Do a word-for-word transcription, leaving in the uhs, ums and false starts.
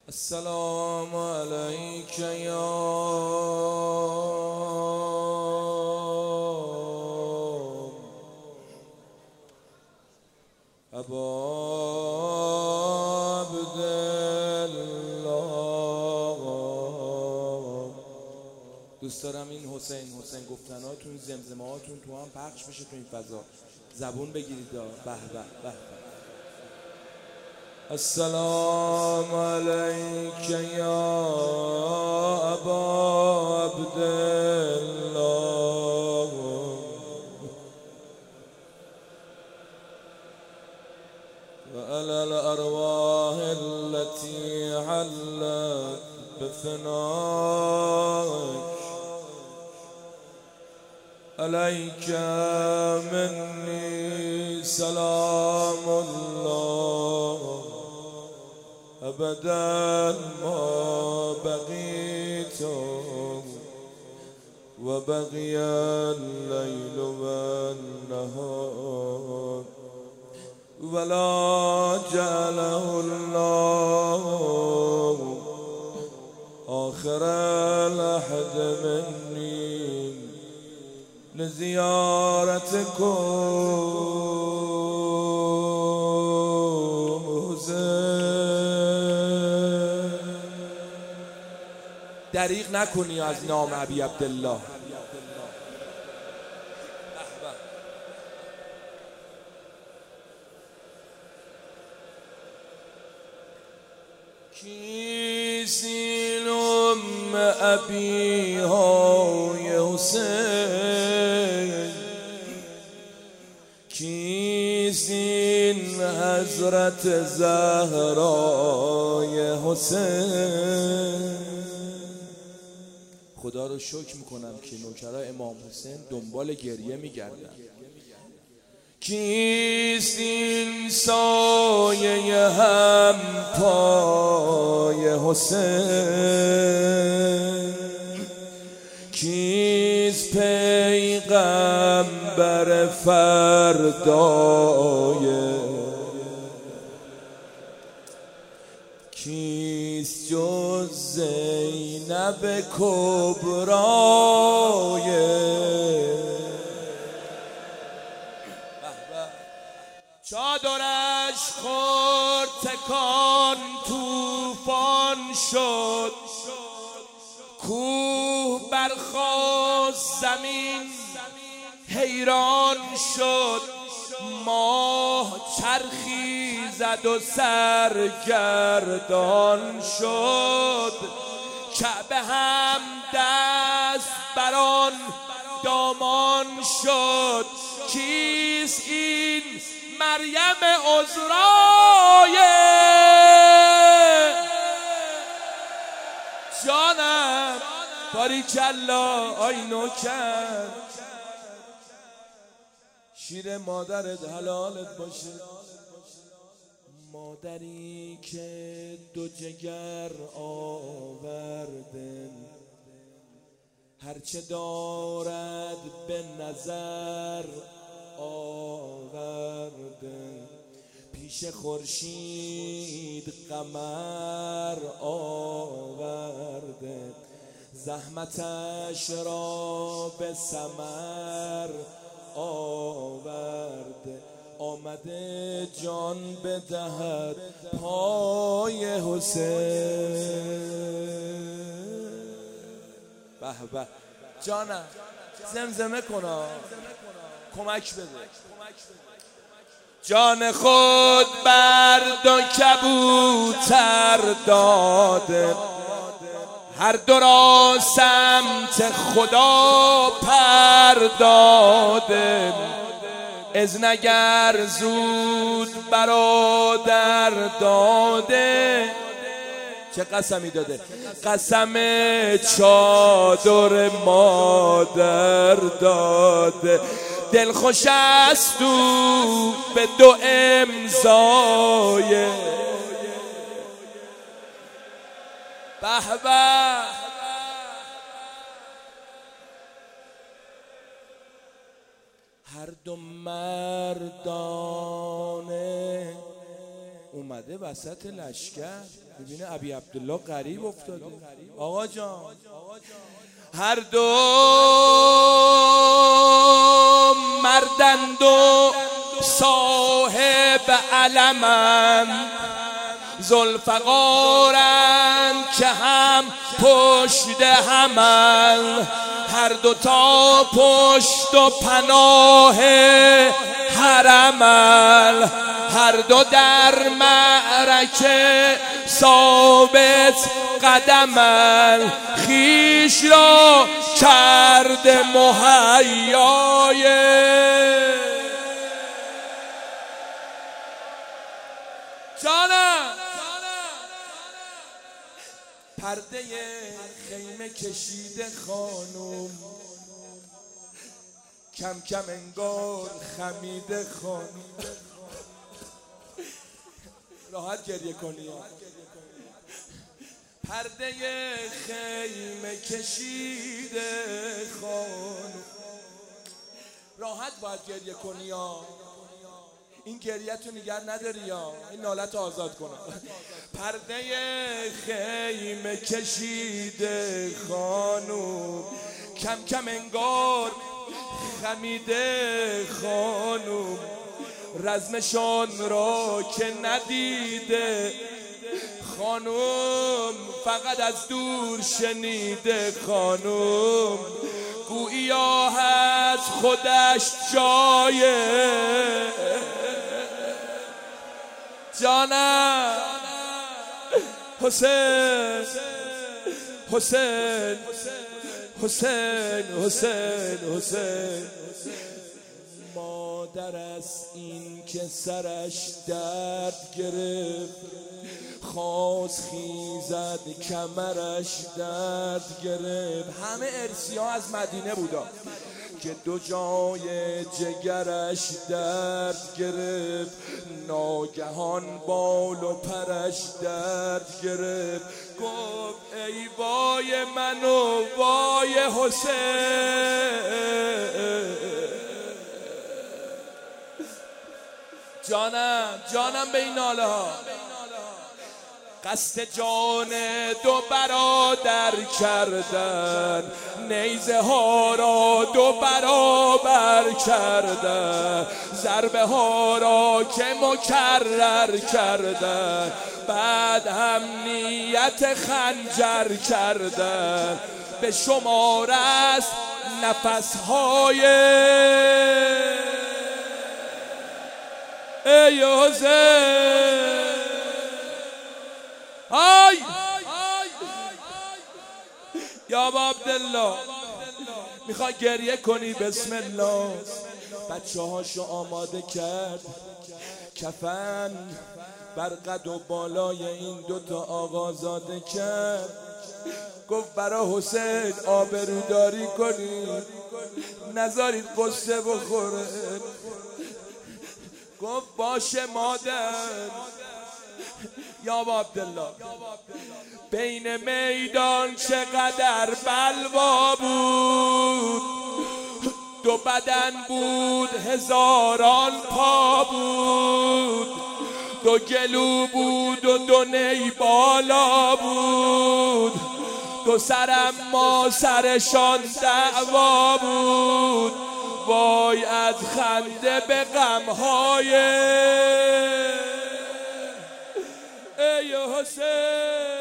السلام عليك يا أبا عبدالله. دوست دارم این حسین حسین گفتناتون زمزمه هاتون تو هم پخش بشه تو این فضا، زبون بگیرید. به به به. السلام عليك يا أبا عبدالله وعلى الأرواح التي حلت بفنائك عليك مني سلام الله أبدا ما بقيت وبقي الليل والنهار ولا جعله الله آخر الأحد مني لزيارتكم دریغ نکنی از نام ابی عبدالله. کیسین ام ابی های حسین، کیسین حضرت زهرای حسین. خدا رو شکر میکنم که نوکرای امام حسین دنبال گریه میگردن. کیست این سایه هم پای حسین، کیست پیغمبر فردای، کیست جز زینب کبرای. چادرش خورد تکان توفان شد، کوه برخاست زمین حیران شد، ماه چرخی زد و سرگردان شد، کعبه هم دست بران دامان شد. کیست این مریم عذرای؟ جانم باریکلا آی نوکر، شیر مادرت حلالت باشه، مادری که دو جگر آورده، هرچه دارد به نظر آورده، پیش خورشید قمر آورده، زحمتش را به ثمر آورده، آمده جان بدهد پای حسین. به به جانم زمزمه کنا، کمک بده. جان خود برد و کبوتر داده، هر دو را سمت خدا پر داده، از نگر زود برادر داده. چه قسمی داده؟ قسم چادر مادر داده، دل خوش است تو به دو امضای. به به هر دو مردانه اومده وسط لشکر ببینه ابی عبدالله غریب افتاده. آقا جان هر دو مردند و صاحب علمند، ذوالفقارند که هم پشت همند، هر دو تا پشت و پناه حرمند، هر دو در معرکه ثابت قدمند، خویش را کرده مهیای جانم. پرده خیمه کشیده خانوم، کم کم انگار خمیده خانوم. راحت گریه کنی. پرده خیمه کشیده خانوم، راحت باید گریه کنی. این گریه تو نگر نداری یا این نالت آزاد کنم. پرده خیمه کشیده خانوم، کم کم انگار خمیده خانوم، رزمشان را که ندیده خانوم، فقط از دور شنیده خانوم، گوییا از خودش جای جانم. حسین حسین حسین حسین حسین مادر است این که سرش درد گرفت، خواست خیزد کمرش درد گرفت. همه ارسی ها از مدینه بودا که دو جای جگرش درد گرفت، ناگهان بال و پرش درد گرفت. گفت ای وای من و وای حسین. جانم جانم به این ناله ها. قصد جان دو برادر کردن، نیزه ها را دو برابر کردن، ضربه ها را که مکرر کردن، بعد هم نیت خنجر کردن. به شمار است نفسهای ای حسین. آی یا عبدالله میخوای گریه کنی؟ بسم الله. بچه هاشو آماده کرد، کفن بر قد و بالای این دوتا آقازاده کرد. گفت برا حسین آبروداری کنید، نذارید قصه بخوره. گفت باشه مادر. یا عبدالله بین میدان چقدر بلوا بود، دو بدن بود هزاران پا بود، دو گلو بود و دو نی بالا بود، دو سرم ما سرشان دعوا بود. وای از خنده به غمهای ای حسین.